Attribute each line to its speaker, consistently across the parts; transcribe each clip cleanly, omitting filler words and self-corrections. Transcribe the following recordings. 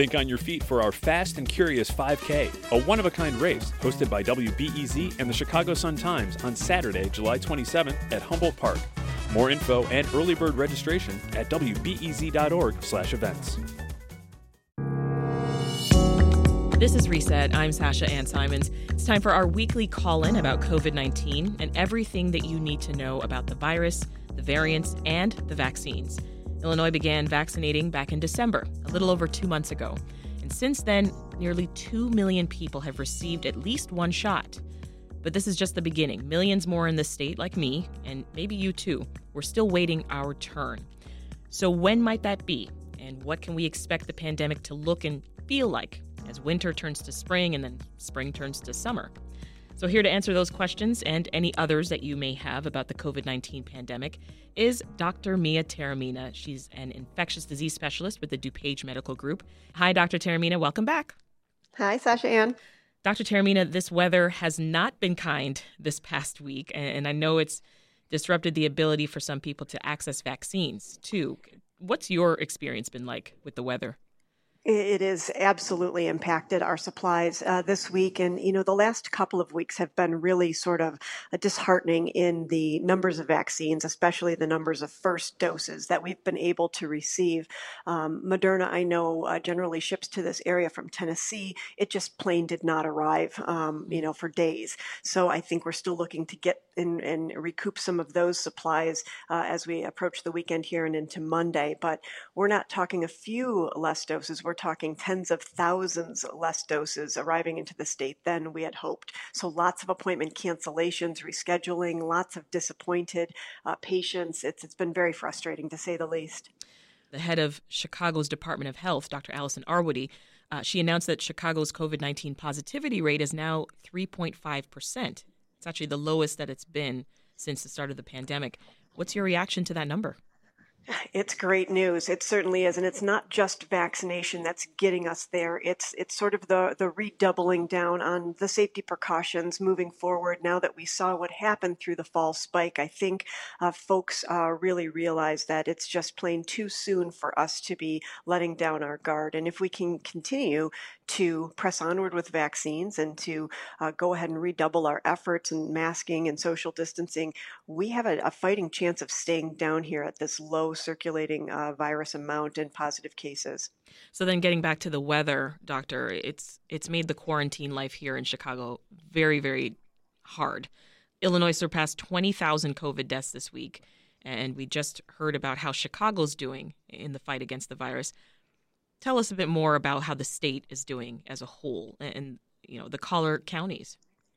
Speaker 1: Think on your feet for our Fast and Curious 5K, a one-of-a-kind race hosted by WBEZ and the Chicago Sun-Times on Saturday, July 27th at Humboldt Park. More info and early bird registration at wbez.org/events.
Speaker 2: This is Reset. I'm Sasha Ann Simons. It's time for our weekly call-in about COVID-19 and everything that you need to know about the virus, the variants, and the vaccines. Illinois began vaccinating back in December, a little over 2 months ago. And since then, nearly 2 million people have received at least one shot. But this is just the beginning. Millions more in the state, like me, and maybe you too, we're still waiting our turn. So when might that be? And what can we expect the pandemic to look and feel like as winter turns to spring and then spring turns to summer? So here to answer those questions and any others that you may have about the COVID-19 pandemic is Dr. Mia Taormina. She's an infectious disease specialist with the DuPage Medical Group. Hi, Dr. Taormina. Welcome back.
Speaker 3: Hi, Sasha Ann.
Speaker 2: Dr. Taormina, this weather has not been kind this past week, and I know it's disrupted the ability for some people to access vaccines, too. What's your experience been like with the weather?
Speaker 3: It has absolutely impacted our supplies this week. And, the last couple of weeks have been really sort of disheartening in the numbers of vaccines, especially the numbers of first doses that we've been able to receive. Moderna, I know, generally ships to this area from Tennessee. It just plain did not arrive, for days. So I think we're still looking to get and recoup some of those supplies as we approach the weekend here and into Monday. But we're not talking a few less doses. We're talking tens of thousands less doses arriving into the state than we had hoped. So lots of appointment cancellations, rescheduling, lots of disappointed patients. It's been very frustrating, to say the least.
Speaker 2: The head of Chicago's Department of Health, Dr. Allison Arwady, she announced that Chicago's COVID-19 positivity rate is now 3.5%. It's actually the lowest that it's been since the start of the pandemic. What's your reaction to that number?
Speaker 3: It's great news. It certainly is. And it's not just vaccination that's getting us there. It's sort of the redoubling down on the safety precautions moving forward. Now that we saw what happened through the fall spike, I think folks really realize that it's just plain too soon for us to be letting down our guard. And if we can continue to press onward with vaccines and to go ahead and redouble our efforts in masking and social distancing, we have a fighting chance of staying down here at this low circulating virus amount in positive cases.
Speaker 2: So then getting back to the weather, doctor, it's made the quarantine life here in Chicago very, very hard. Illinois surpassed 20,000 COVID deaths this week, and we just heard about how Chicago's doing in the fight against the virus. Tell us a bit more about how the state is doing as a whole and the collar counties.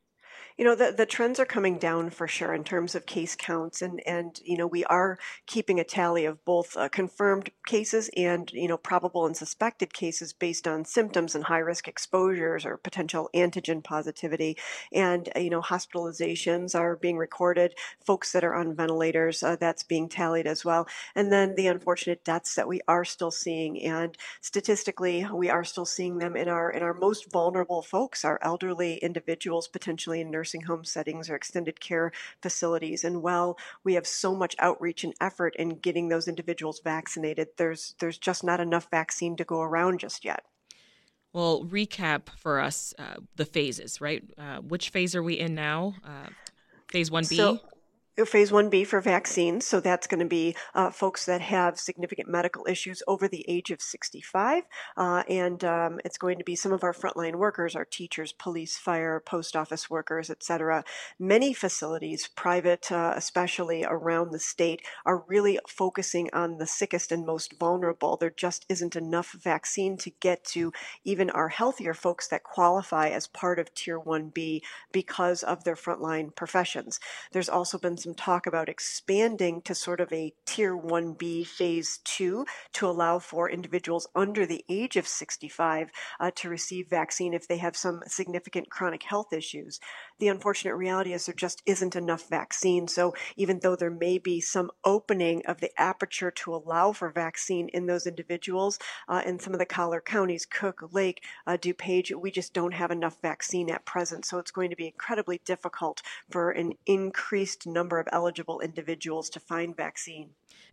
Speaker 3: The trends are coming down for sure in terms of case counts, and we are keeping a tally of both confirmed cases and probable and suspected cases based on symptoms and high risk exposures or potential antigen positivity. And hospitalizations are being recorded. Folks that are on ventilators, that's being tallied as well. And then the unfortunate deaths that we are still seeing, and statistically we are still seeing them in our most vulnerable folks, our elderly individuals, potentially in nursing home settings or extended care facilities. And while we have so much outreach and effort in getting those individuals vaccinated, there's just not enough vaccine to go around just yet.
Speaker 2: Well, recap for us the phases, right? Which phase are we in now? Phase 1B?
Speaker 3: Phase 1B for vaccines. So that's going to be folks that have significant medical issues over the age of 65. And it's going to be some of our frontline workers, our teachers, police, fire, post office workers, et cetera. Many facilities, private especially around the state, are really focusing on the sickest and most vulnerable. There just isn't enough vaccine to get to even our healthier folks that qualify as part of Tier 1B because of their frontline professions. There's also been some talk about expanding to sort of a Tier 1B Phase 2 to allow for individuals under the age of 65 to receive vaccine if they have some significant chronic health issues. The unfortunate reality is there just isn't enough vaccine. So even though there may be some opening of the aperture to allow for vaccine in those individuals, in some of the collar counties, Cook, Lake, DuPage, we just don't have enough vaccine at present. So it's going to be incredibly difficult for an increased number of eligible individuals to find vaccine.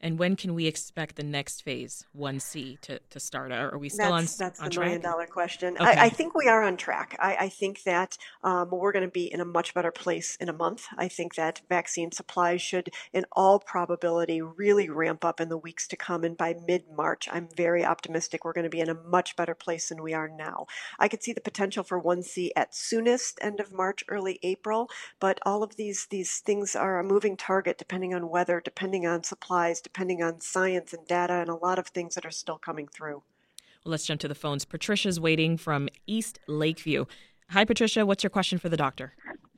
Speaker 2: And when can we expect the next phase, 1C, to start? Are we still on
Speaker 3: That's the
Speaker 2: track?
Speaker 3: $1 million question.
Speaker 2: Okay.
Speaker 3: I think we are on track. I think that we're going to be in a much better place in a month. I think that vaccine supplies should, in all probability, really ramp up in the weeks to come. And by mid-March, I'm very optimistic we're going to be in a much better place than we are now. I could see the potential for 1C at soonest, end of March, early April. But all of these things are a moving target depending on weather, depending on supplies, depending on science and data, and a lot of things that are still coming through.
Speaker 2: Well, let's jump to the phones. Patricia's waiting from East Lakeview. Hi, Patricia. What's your question for the doctor?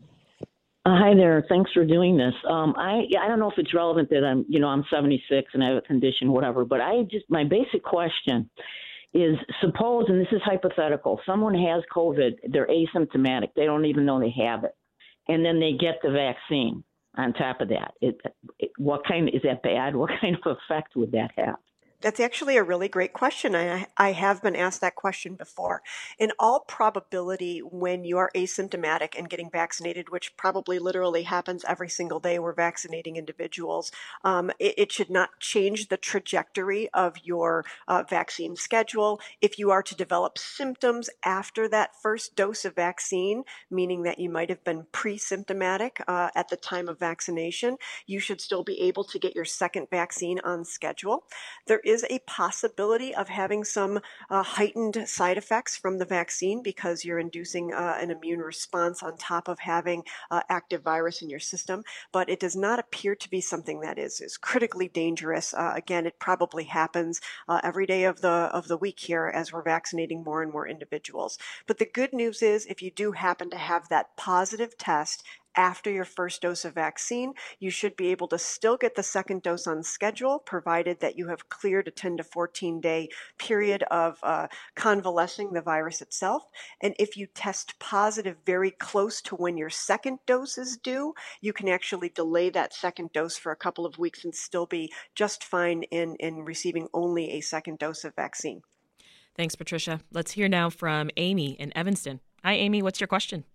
Speaker 4: Hi there. Thanks for doing this. I don't know if it's relevant that I'm 76 and I have a condition, whatever, but my basic question is, suppose, and this is hypothetical, someone has COVID, they're asymptomatic, they don't even know they have it, and then they get the vaccine on top of that. Is that bad? What kind of effect would that have?
Speaker 3: That's actually a really great question. I have been asked that question before. In all probability, when you are asymptomatic and getting vaccinated, which probably literally happens every single day we're vaccinating individuals, it should not change the trajectory of your vaccine schedule. If you are to develop symptoms after that first dose of vaccine, meaning that you might have been pre-symptomatic at the time of vaccination, you should still be able to get your second vaccine on schedule. There is a possibility of having some heightened side effects from the vaccine because you're inducing an immune response on top of having active virus in your system, but it does not appear to be something that is critically dangerous. Again, it probably happens every day of the week here as we're vaccinating more and more individuals. But the good news is, if you do happen to have that positive test after your first dose of vaccine, you should be able to still get the second dose on schedule, provided that you have cleared a 10 to 14 day period of convalescing the virus itself. And if you test positive very close to when your second dose is due, you can actually delay that second dose for a couple of weeks and still be just fine in receiving only a second dose of vaccine.
Speaker 2: Thanks, Patricia. Let's hear now from Amy in Evanston. Hi, Amy. What's your question?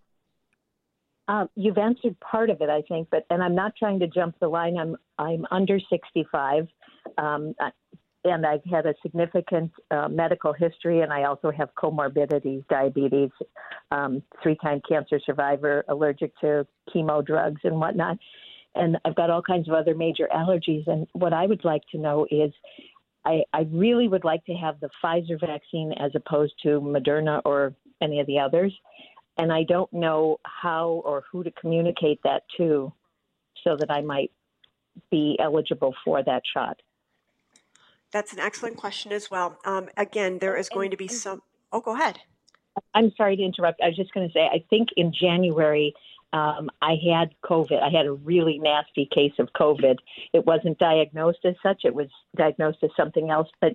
Speaker 5: You've answered part of it, I think, and I'm not trying to jump the line. I'm under 65, and I've had a significant medical history, and I also have comorbidities, diabetes, 3-time cancer survivor, allergic to chemo drugs and whatnot, and I've got all kinds of other major allergies. And what I would like to know is, I really would like to have the Pfizer vaccine as opposed to Moderna or any of the others. And I don't know how or who to communicate that to so that I might be eligible for that shot.
Speaker 3: That's an excellent question as well. Again, there is going to be some... Oh, go ahead.
Speaker 5: I'm sorry to interrupt. I was just going to say, I think in January, I had COVID. I had a really nasty case of COVID. It wasn't diagnosed as such. It was diagnosed as something else. But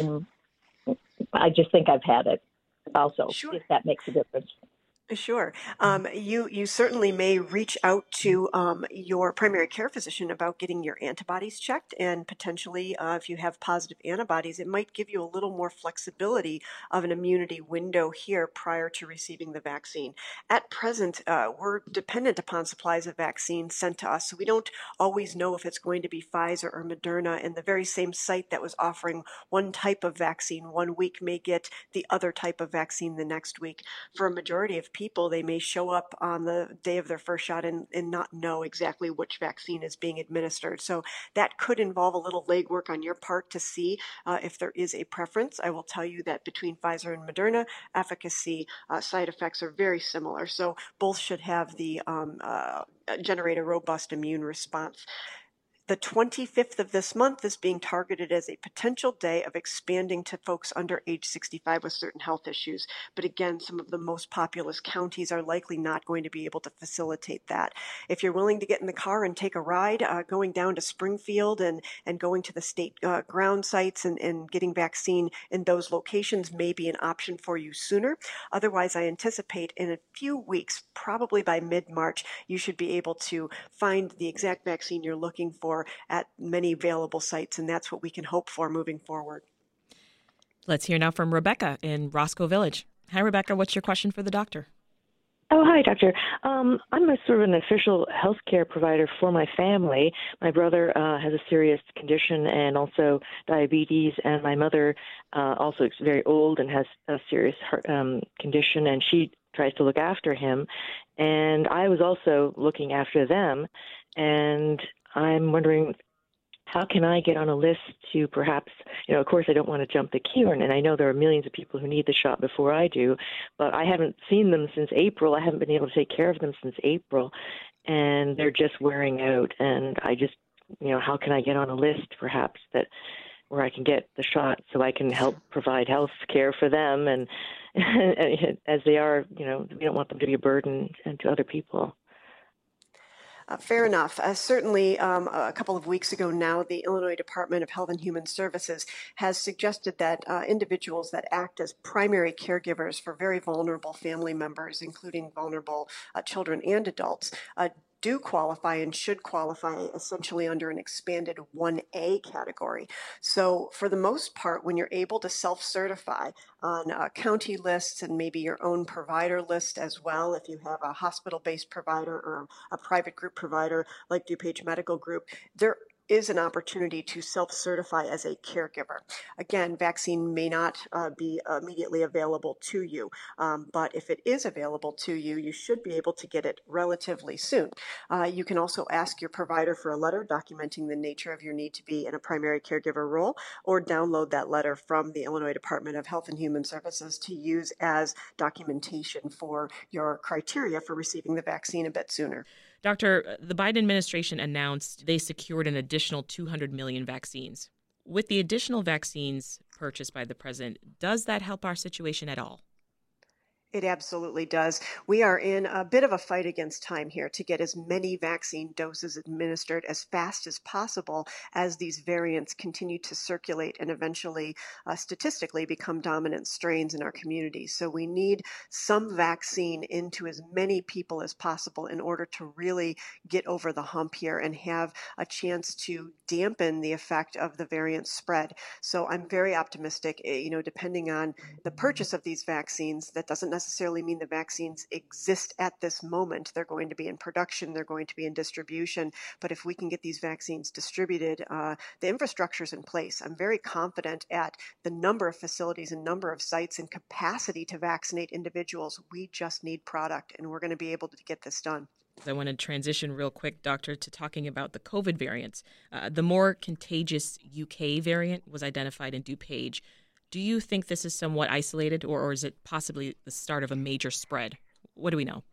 Speaker 5: I just think I've had it also,
Speaker 3: Sure.
Speaker 5: If that makes a difference.
Speaker 3: Sure. You certainly may reach out to your primary care physician about getting your antibodies checked, and potentially if you have positive antibodies, it might give you a little more flexibility of an immunity window here prior to receiving the vaccine. At present, we're dependent upon supplies of vaccines sent to us, so we don't always know if it's going to be Pfizer or Moderna, and the very same site that was offering one type of vaccine one week may get the other type of vaccine the next week. For a majority of people, they may show up on the day of their first shot and not know exactly which vaccine is being administered. So that could involve a little legwork on your part to see if there is a preference. I will tell you that between Pfizer and Moderna, efficacy, side effects are very similar. So both should have the generate a robust immune response. The 25th of this month is being targeted as a potential day of expanding to folks under age 65 with certain health issues. But again, some of the most populous counties are likely not going to be able to facilitate that. If you're willing to get in the car and take a ride, going down to Springfield and going to the state ground sites and getting vaccine in those locations may be an option for you sooner. Otherwise, I anticipate in a few weeks, probably by mid-March, you should be able to find the exact vaccine you're looking for at many available sites, and that's what we can hope for moving forward.
Speaker 2: Let's hear now from Rebecca in Roscoe Village. Hi, Rebecca. What's your question for the doctor?
Speaker 6: Oh, hi, doctor. I'm a sort of an official healthcare provider for my family. My brother has a serious condition and also diabetes, and my mother also is very old and has a serious heart condition, and she tries to look after him. And I was also looking after them, and I'm wondering, how can I get on a list to perhaps, of course I don't want to jump the queue, and I know there are millions of people who need the shot before I do, but I haven't seen them since April. I haven't been able to take care of them since April, and they're just wearing out. And I just, how can I get on a list perhaps where I can get the shot so I can help provide health care for them, and as they are, we don't want them to be a burden to other people.
Speaker 3: Fair enough. Certainly, a couple of weeks ago now, the Illinois Department of Health and Human Services has suggested that individuals that act as primary caregivers for very vulnerable family members, including vulnerable children and adults, do qualify and should qualify essentially under an expanded 1A category. So for the most part, when you're able to self-certify on county lists and maybe your own provider list as well, if you have a hospital-based provider or a private group provider like DuPage Medical Group, there is an opportunity to self-certify as a caregiver. Again, vaccine may not be immediately available to you, but if it is available to you, you should be able to get it relatively soon. You can also ask your provider for a letter documenting the nature of your need to be in a primary caregiver role, or download that letter from the Illinois Department of Health and Human Services to use as documentation for your criteria for receiving the vaccine a bit sooner.
Speaker 2: Doctor, the Biden administration announced they secured an additional 200 million vaccines. With the additional vaccines purchased by the president, does that help our situation at all?
Speaker 3: It absolutely does. We are in a bit of a fight against time here to get as many vaccine doses administered as fast as possible as these variants continue to circulate and eventually statistically become dominant strains in our communities. So we need some vaccine into as many people as possible in order to really get over the hump here and have a chance to dampen the effect of the variant spread. So I'm very optimistic, depending on the purchase of these vaccines, that doesn't necessarily mean the vaccines exist at this moment. They're going to be in production, they're going to be in distribution, but if we can get these vaccines distributed, the infrastructure's in place. I'm very confident at the number of facilities and number of sites and capacity to vaccinate individuals. We just need product, and we're going to be able to get this done.
Speaker 2: I want to transition real quick, Doctor, to talking about the COVID variants. The more contagious UK variant was identified in DuPage. Do you think this is somewhat isolated, or is it possibly the start of a major spread? What do we know?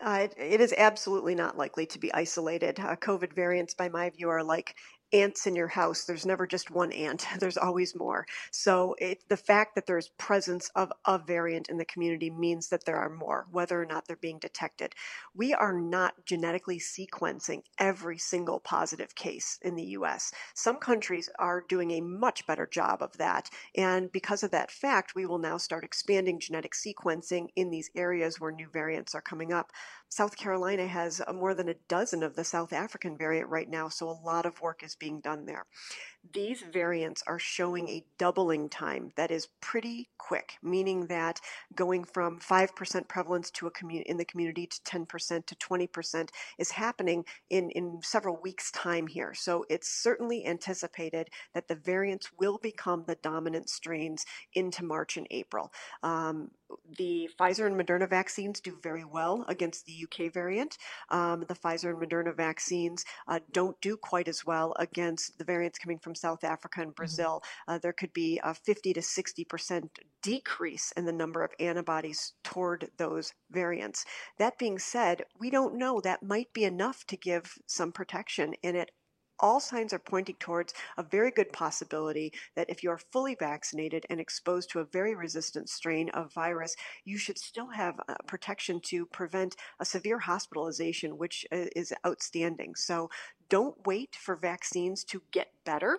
Speaker 3: It is absolutely not likely to be isolated. COVID variants, by my view, are like ants in your house. There's never just one ant. There's always more. So the fact that there's presence of a variant in the community means that there are more, whether or not they're being detected. We are not genetically sequencing every single positive case in the U.S. Some countries are doing a much better job of that. And because of that fact, we will now start expanding genetic sequencing in these areas where new variants are coming up. South Carolina has more than a dozen of the South African variant right now, so a lot of work is being done there. These variants are showing a doubling time that is pretty quick, meaning that going from 5% prevalence in the community to 10% to 20% is happening in several weeks' time here. So it's certainly anticipated that the variants will become the dominant strains into March and April. The Pfizer and Moderna vaccines do very well against the UK variant. The Pfizer and Moderna vaccines don't do quite as well against the variants coming from South Africa and Brazil. There could be a 50 to 60% decrease in the number of antibodies toward those variants. That being said, we don't know. That might be enough to give some protection, and all signs are pointing towards a very good possibility that if you are fully vaccinated and exposed to a very resistant strain of virus, you should still have protection to prevent a severe hospitalization, which is outstanding. So don't wait for vaccines to get better.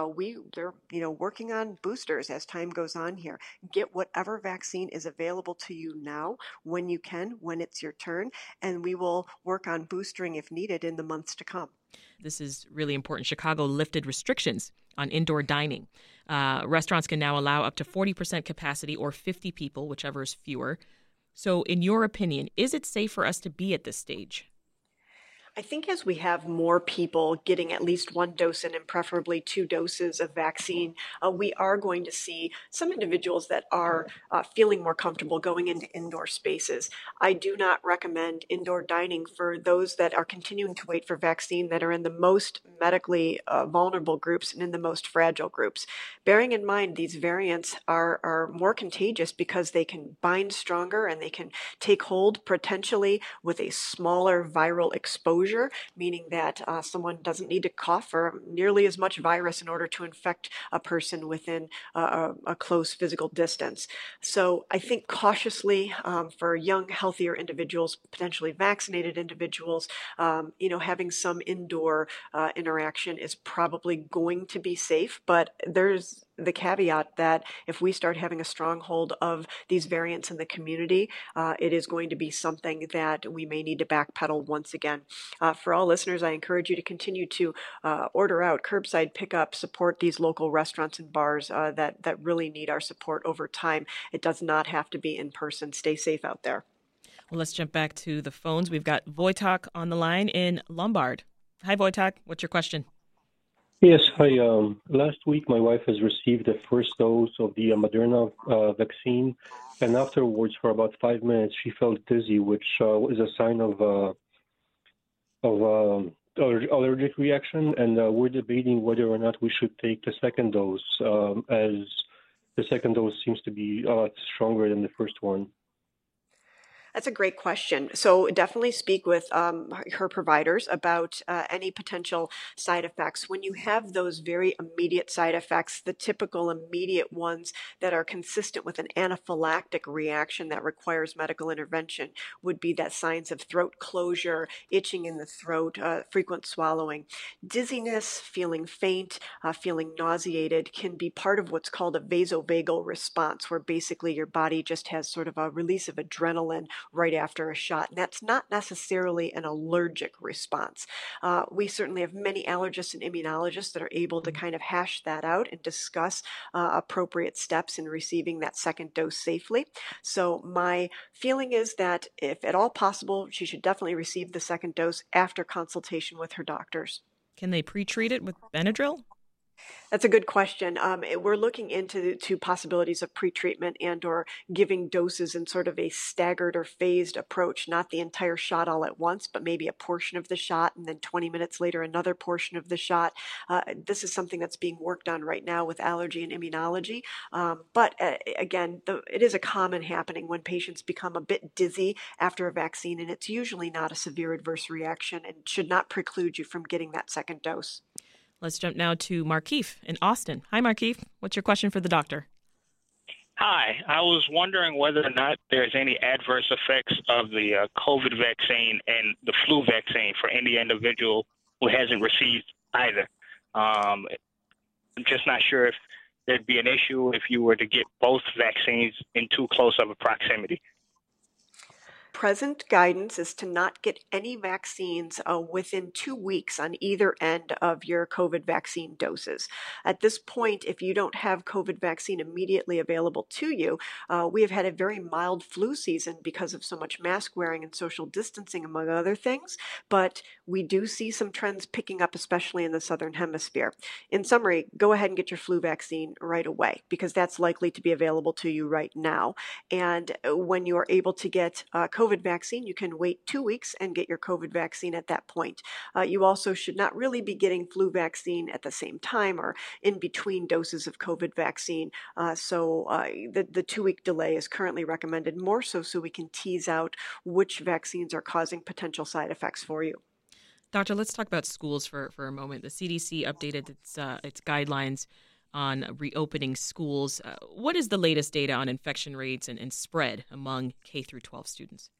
Speaker 3: They're working on boosters as time goes on here. Get whatever vaccine is available to you now, when you can, when it's your turn, and we will work on boostering if needed in the months to come.
Speaker 2: This is really important. Chicago lifted restrictions on indoor dining. Restaurants can now allow up to 40% capacity or 50 people, whichever is fewer. So in your opinion, is it safe for us to be at this stage?
Speaker 3: I think as we have more people getting at least one dose in and preferably two doses of vaccine, we are going to see some individuals that are feeling more comfortable going into indoor spaces. I do not recommend indoor dining for those that are continuing to wait for vaccine that are in the most medically vulnerable groups and in the most fragile groups. Bearing in mind these variants are more contagious because they can bind stronger and they can take hold potentially with a smaller viral exposure, meaning that someone doesn't need to cough or nearly as much virus in order to infect a person within a close physical distance. So I think cautiously for young, healthier individuals, potentially vaccinated individuals, having some indoor interaction is probably going to be safe, but there's the caveat that if we start having a stronghold of these variants in the community, it is going to be something that we may need to backpedal once again. For all listeners, I encourage you to continue to order out, curbside pickup, support these local restaurants and bars that really need our support over time. It does not have to be in person. Stay safe out there.
Speaker 2: Well, let's jump back to the phones. We've got Wojtek on the line in Lombard. Hi, Wojtek. What's your question?
Speaker 7: Yes, hi. Last week, my wife has received the first dose of the Moderna vaccine, and afterwards, for about 5 minutes, she felt dizzy, which is a sign of allergic reaction. And we're debating whether or not we should take the second dose, as the second dose seems to be a lot stronger than the first one.
Speaker 3: That's a great question. So definitely speak with her providers about any potential side effects. When you have those very immediate side effects, the typical immediate ones that are consistent with an anaphylactic reaction that requires medical intervention would be that signs of throat closure, itching in the throat, frequent swallowing. Dizziness, feeling faint, feeling nauseated can be part of what's called a vasovagal response, where basically your body just has sort of a release of adrenaline right after a shot. And that's not necessarily an allergic response. We certainly have many allergists and immunologists that are able to kind of hash that out and discuss appropriate steps in receiving that second dose safely. So my feeling is that if at all possible, she should definitely receive the second dose after consultation with her doctors.
Speaker 2: Can they pre-treat it with Benadryl?
Speaker 3: That's a good question. We're looking into possibilities of pretreatment and or giving doses in sort of a staggered or phased approach, not the entire shot all at once, but maybe a portion of the shot and then 20 minutes later another portion of the shot. This is something that's being worked on right now with allergy and immunology. But again, it is a common happening when patients become a bit dizzy after a vaccine, and it's usually not a severe adverse reaction and should not preclude you from getting that second dose.
Speaker 2: Let's jump now to Markeith in Austin. Hi, Markeith. What's your question for the doctor?
Speaker 8: Hi. I was wondering whether or not there's any adverse effects of the COVID vaccine and the flu vaccine for any individual who hasn't received either. I'm just not sure if there'd be an issue if you were to get both vaccines in too close of a proximity.
Speaker 3: Present guidance is to not get any vaccines within 2 weeks on either end of your COVID vaccine doses. At this point, if you don't have COVID vaccine immediately available to you, we have had a very mild flu season because of so much mask wearing and social distancing, among other things, but we do see some trends picking up, especially in the Southern Hemisphere. In summary, go ahead and get your flu vaccine right away because that's likely to be available to you right now. And when you are able to get COVID vaccine, you can wait 2 weeks and get your COVID vaccine at that point. You also should not really be getting flu vaccine at the same time or in between doses of COVID vaccine. So the 2-week delay is currently recommended more so we can tease out which vaccines are causing potential side effects for you.
Speaker 2: Doctor, let's talk about schools for a moment. The CDC updated its guidelines on reopening schools. What is the latest data on infection rates and spread among K through 12 students?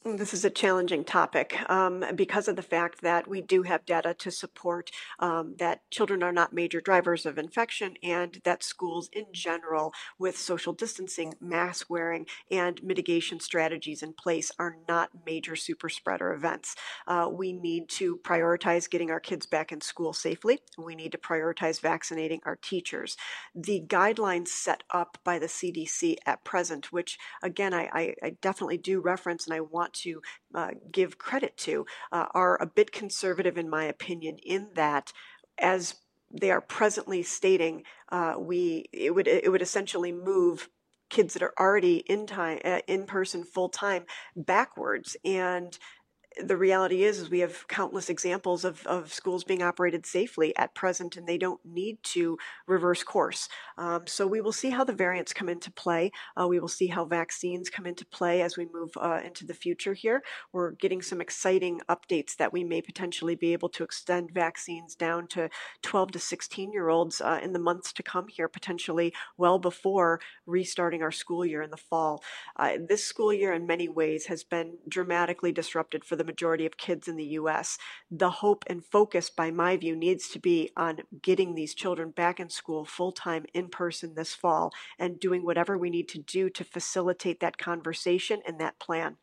Speaker 3: This is a challenging topic because of the fact that we do have data to support that children are not major drivers of infection, and that schools in general, with social distancing, mask wearing, and mitigation strategies in place, are not major super spreader events. We need to prioritize getting our kids back in school safely. We need to prioritize vaccinating our teachers. The guidelines set up by the CDC at present, which again, I definitely do reference and I want to give credit to, are a bit conservative in my opinion, in that as they are presently stating, it would essentially move kids that are already in person full time backwards. And the reality is we have countless examples of schools being operated safely at present, and they don't need to reverse course. So we will see how the variants come into play. We will see how vaccines come into play as we move into the future here. We're getting some exciting updates that we may potentially be able to extend vaccines down to 12 to 16-year-olds in the months to come here, potentially well before restarting our school year in the fall. This school year in many ways has been dramatically disrupted for the majority of kids in the U.S. The hope and focus, by my view, needs to be on getting these children back in school full-time in person this fall and doing whatever we need to do to facilitate that conversation and that plan.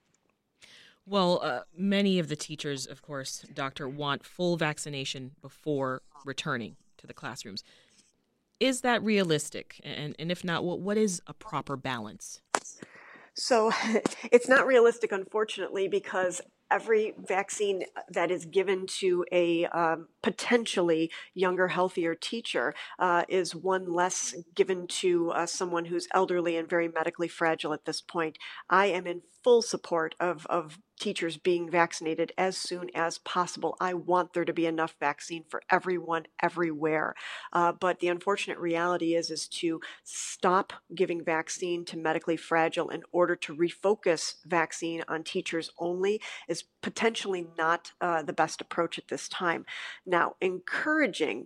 Speaker 2: Well, many of the teachers, of course, Doctor, want full vaccination before returning to the classrooms. Is that realistic? And if not, what is a proper balance?
Speaker 3: So it's not realistic, unfortunately, because every vaccine that is given to a potentially younger, healthier teacher is one less given to someone who's elderly and very medically fragile at this point. I am in full support of teachers being vaccinated as soon as possible. I want there to be enough vaccine for everyone, everywhere. But the unfortunate reality is to stop giving vaccine to medically fragile in order to refocus vaccine on teachers only is potentially not the best approach at this time. Now, encouraging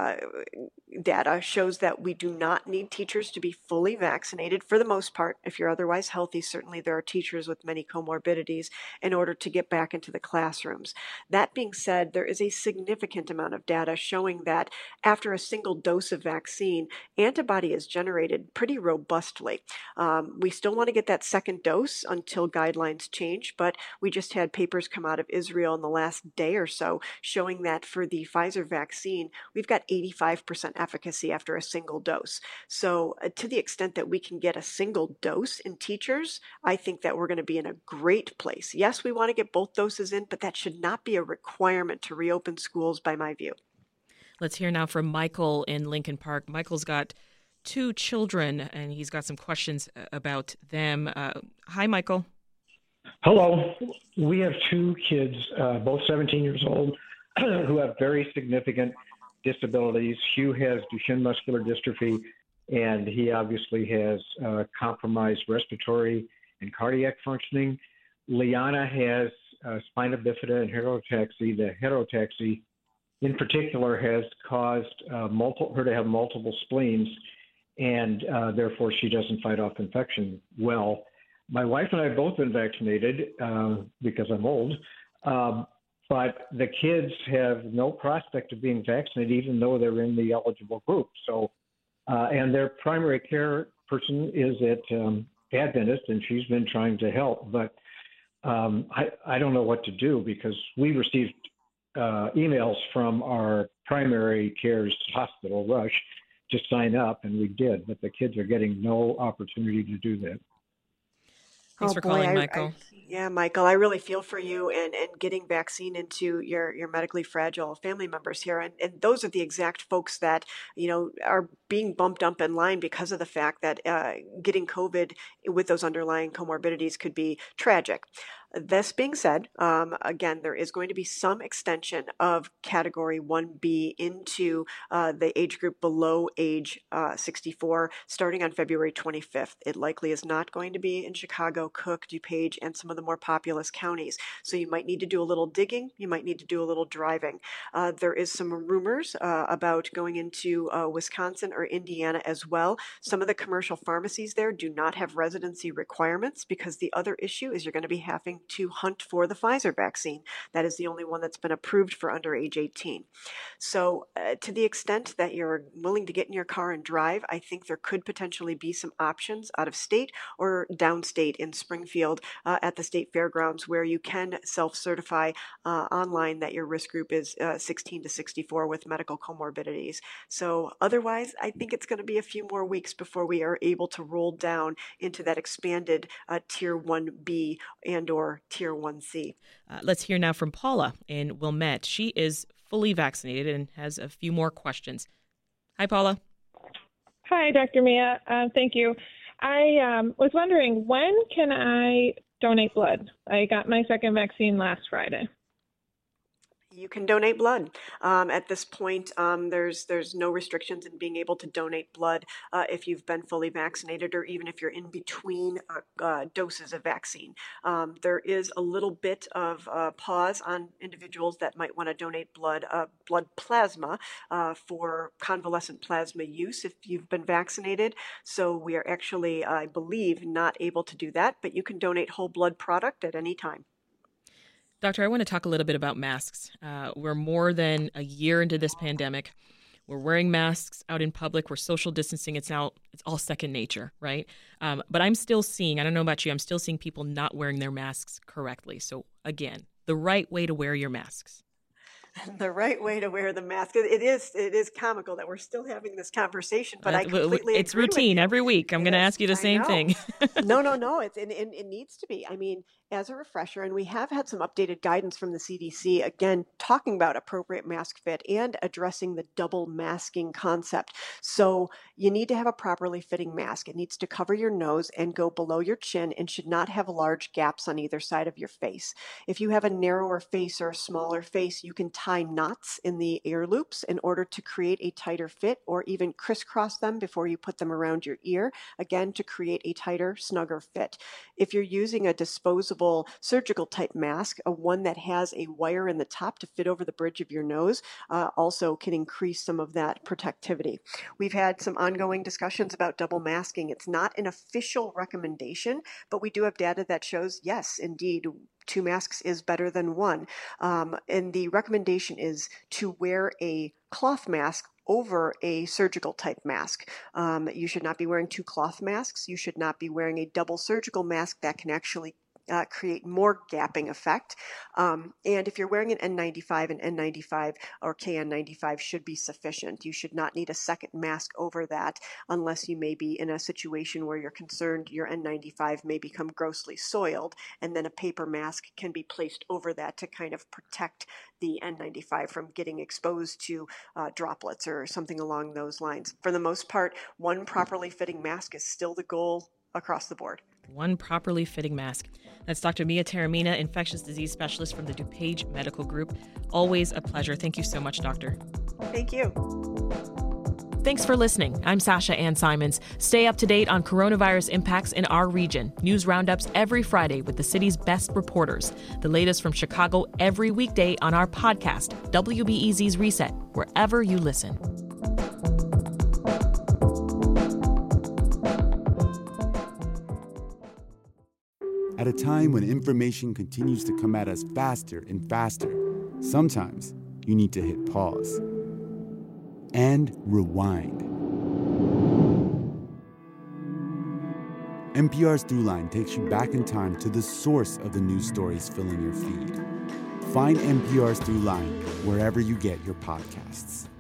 Speaker 3: data shows that we do not need teachers to be fully vaccinated for the most part. If you're otherwise healthy, certainly there are teachers with many comorbidities in order to get back into the classrooms. That being said, there is a significant amount of data showing that after a single dose of vaccine, antibody is generated pretty robustly. We still want to get that second dose until guidelines change, but we just had papers come out of Israel in the last day or so showing that for the Pfizer vaccine, we've got 85% efficacy after a single dose. So to the extent that we can get a single dose in teachers, I think that we're going to be in a great place. Yes, we want to get both doses in, but that should not be a requirement to reopen schools, by my view.
Speaker 2: Let's hear now from Michael in Lincoln Park. Michael's got 2 children, and he's got some questions about them. Hi, Michael.
Speaker 9: Hello. We have 2 kids, both 17 years old, who have very significant disabilities. Hugh has Duchenne muscular dystrophy, and he obviously has compromised respiratory and cardiac functioning. Liana has spina bifida and heterotaxy. The heterotaxy, in particular, has caused her to have multiple spleens, and therefore she doesn't fight off infection well. My wife and I have both been vaccinated because I'm old. But the kids have no prospect of being vaccinated, even though they're in the eligible group. So, and their primary care person is at Adventist, and she's been trying to help. But I don't know what to do because we received emails from our primary care's hospital, Rush, to sign up, and we did. But the kids are getting no opportunity to do that.
Speaker 2: Thanks for calling, Michael.
Speaker 3: Michael, I really feel for you and getting vaccine into your medically fragile family members here. And those are the exact folks that, are being bumped up in line because of the fact that getting COVID with those underlying comorbidities could be tragic. This being said, again, there is going to be some extension of Category 1B into the age group below age 64, starting on February 25th. It likely is not going to be in Chicago, Cook, DuPage, and some of the more populous counties. So you might need to do a little digging. You might need to do a little driving. There is some rumors about going into Wisconsin or Indiana as well. Some of the commercial pharmacies there do not have residency requirements because the other issue is you're going to be having to hunt for the Pfizer vaccine. That is the only one that's been approved for under age 18. So to the extent that you're willing to get in your car and drive, I think there could potentially be some options out of state or downstate in Springfield at the state fairgrounds where you can self-certify online that your risk group is 16 to 64 with medical comorbidities. So otherwise, I think it's going to be a few more weeks before we are able to roll down into that expanded Tier 1B and or Tier 1C.
Speaker 2: Let's hear now from Paula in Wilmette. She is fully vaccinated and has a few more questions. Hi, Paula.
Speaker 10: Hi, Dr. Mia. Thank you. I was wondering, when can I donate blood? I got my second vaccine last Friday.
Speaker 3: You can donate blood. At this point, there's no restrictions in being able to donate blood if you've been fully vaccinated or even if you're in between doses of vaccine. There is a little bit of pause on individuals that might want to donate blood plasma for convalescent plasma use if you've been vaccinated. So we are actually, I believe, not able to do that, but you can donate whole blood product at any time.
Speaker 2: Doctor, I want to talk a little bit about masks. We're more than a year into this pandemic. We're wearing masks out in public. We're social distancing. It's all second nature, right? But I'm still seeing, I don't know about you, I'm still seeing people not wearing their masks correctly. So again, the right way to wear your masks.
Speaker 3: The right way to wear the mask. It is comical that we're still having this conversation, but I completely
Speaker 2: It's
Speaker 3: agree
Speaker 2: routine
Speaker 3: with you.
Speaker 2: every week. I'm going to ask you the same thing.
Speaker 3: No. It needs to be. I mean, as a refresher, and we have had some updated guidance from the CDC, again, talking about appropriate mask fit and addressing the double masking concept. So you need to have a properly fitting mask. It needs to cover your nose and go below your chin and should not have large gaps on either side of your face. If you have a narrower face or a smaller face, you can tie knots in the ear loops in order to create a tighter fit, or even crisscross them before you put them around your ear, again, to create a tighter, snugger fit. If you're using a disposable surgical type mask, one that has a wire in the top to fit over the bridge of your nose, also can increase some of that protectivity. We've had some ongoing discussions about double masking. It's not an official recommendation, but we do have data that shows, yes, indeed, 2 masks is better than 1. And the recommendation is to wear a cloth mask over a surgical type mask. You should not be wearing 2 cloth masks. You should not be wearing a double surgical mask that can actually create more gapping effect. And if you're wearing an N95, an N95 or KN95 should be sufficient. You should not need a second mask over that unless you may be in a situation where you're concerned your N95 may become grossly soiled, and then a paper mask can be placed over that to kind of protect the N95 from getting exposed to droplets or something along those lines. For the most part, one properly fitting mask is still the goal across the board.
Speaker 2: One properly fitting mask. That's Dr. Mia Taormina, infectious disease specialist from the DuPage Medical Group. Always a pleasure. Thank you so much, Doctor.
Speaker 3: Thank you.
Speaker 2: Thanks for listening. I'm Sasha Ann Simons. Stay up to date on coronavirus impacts in our region. News roundups every Friday with the city's best reporters. The latest from Chicago every weekday on our podcast, WBEZ's Reset, wherever you listen.
Speaker 11: At a time when information continues to come at us faster and faster, sometimes you need to hit pause and rewind. NPR's Throughline takes you back in time to the source of the news stories filling your feed. Find NPR's Throughline wherever you get your podcasts.